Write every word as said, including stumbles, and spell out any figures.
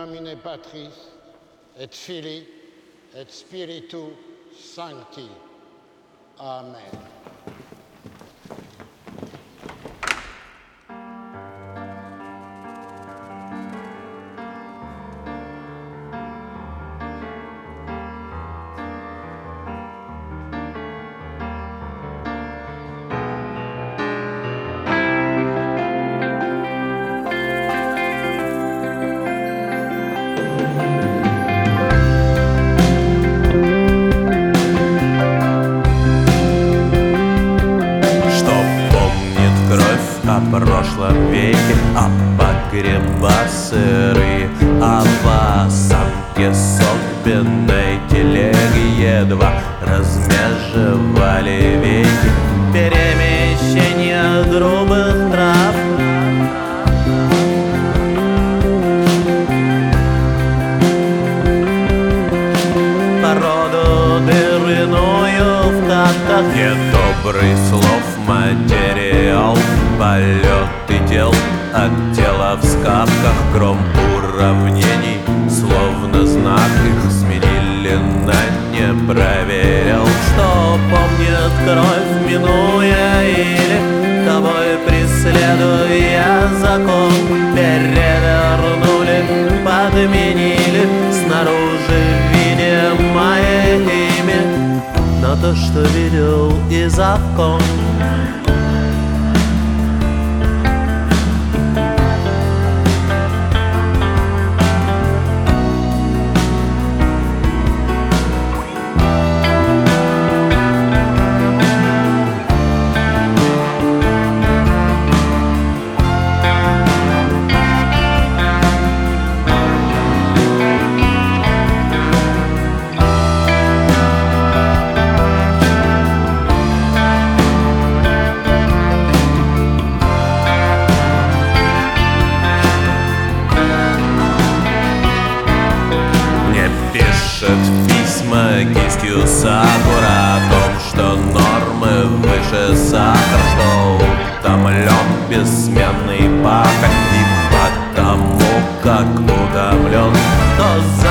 nomine Patris et Filii et Spiritu Sancti. Amen. О прошлом веке, о погреба сырые, о вас, самке с огненной телеги едва размежевали веки. Перемещение грубых трав, породу дырыною в катах, недобрый слов материал, полеты тел от тела в скапках, гром уравнений, словно знак их сменили на не проверял. Что помнит кровь, минуя или тобой преследуя закон, перевернули, подменили снаружи видимое имя на то, что видел и закон. Пишет письма кистью сакура о том, что нормы выше сахар, что утомлен бессменный пахарь, и потому как утомлен, то